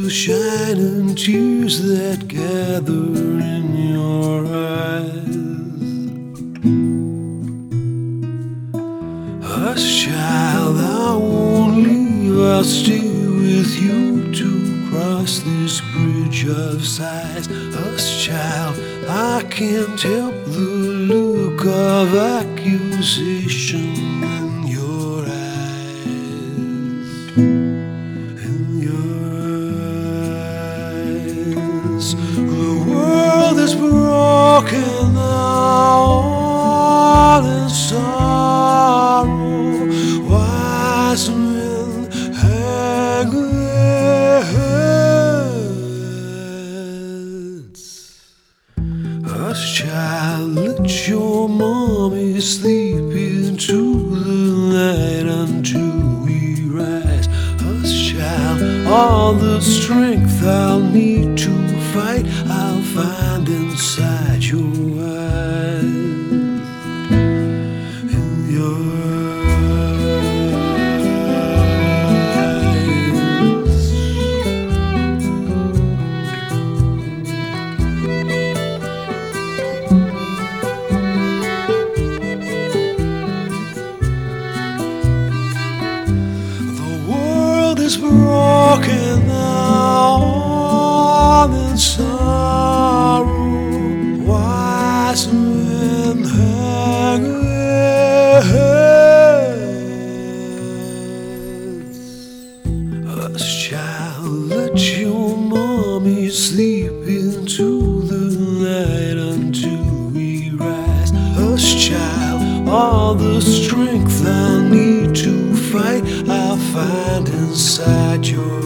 the shining tears that gather in your eyes. Hush, child, I won't leave. I'll stay with you to cross this bridge of sighs. Hush, child, I can't help the look of accusation in your eyes. In your eyes, the world is broken now, all in sorrow. Wise men hang their heads. Hush, child, let your mommy sleep into the night until we rise. Hush, child, all the strength I'll need to fight, I'll find inside your eyes. In your is broken now, all in sorrow. Wise men hang their heads. Hush, child, let your mommy sleep into the night until we rise. Hush, child, all the strength I need to fight, I'll find inside your